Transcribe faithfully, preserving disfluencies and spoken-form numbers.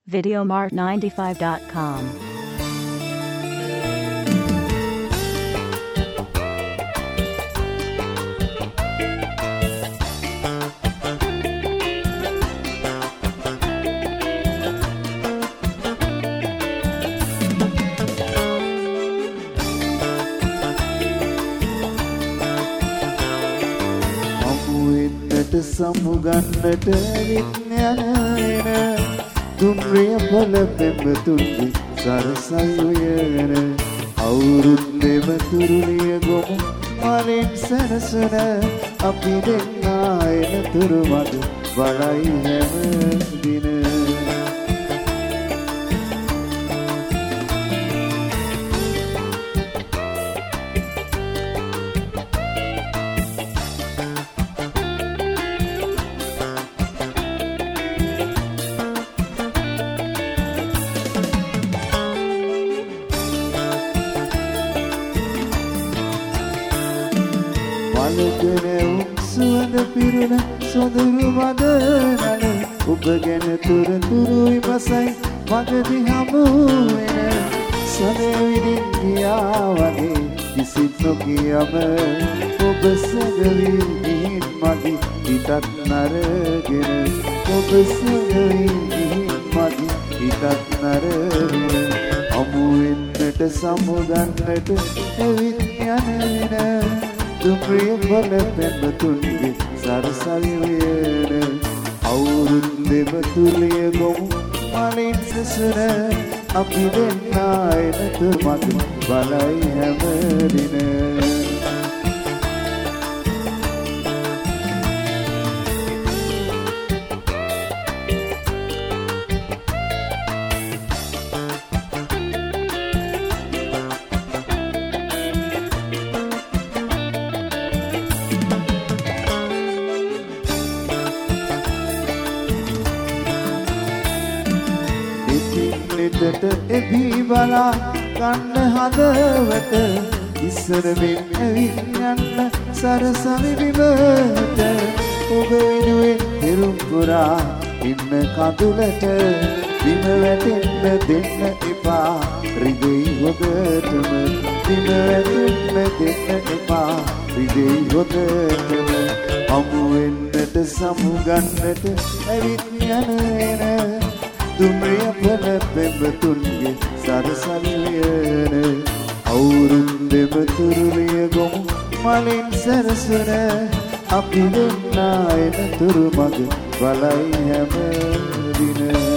videomart ninety-five dot com. සමුගන්නට විඥානයන දුම්රිය පොළ පෙම්බතුන්ගේ සරසයුයන අවුරුද්දෙම තුරුලිය ගොමු මලින් සැරසුන අපි දෙන්නා එන තුරු මද බලයි හැම දින පිරුණ සොඳුරු වදනල ඔබ ගැන තුර තුරුයි මසයි මගදි හමු වෙන සදවිදින් ගියා වගේ කිසිත් නොකියම ඔබ සැඟවි ගිහින් මගේ හිතත් නරගෙන ඔබ සැඟවි ගිහින් මගේ හිතත් නරගෙන හමු වෙන්නට සමුගන්නට ඇවිත් යන දුම්රිය පොළ පෙම්බතුන්ගේ සරසවියන අවුරුද්දෙම තුලිය ගොමු මලින් සසුන අපි දෙන්නා එන තුමත් බලයි හැම දින එබී බලා ගන්න හදවත ඉස්සර මෙන් ඇවිත් යන්න සරසවි විමත ඔබ වෙනුවෙන් පෙරුම් පුරා ඉන්න කඳුලට බිම වැටෙන්න දෙන්න එපා රිදෙයි ඔබටම බිම වැටෙන්න දෙන්න එපා රිදෙයි ඔබටම හමු වෙන්නට සමුගන්නට ඇවිත් යන එන දුම්රිය පොළ පෙම්බතුන්ගේ සරසවියන අවුරුද්දෙම තුරුලිය ගොමු මලින් සැරසුන අපි දෙන්නා එන තුරු මග බලයි හැම දින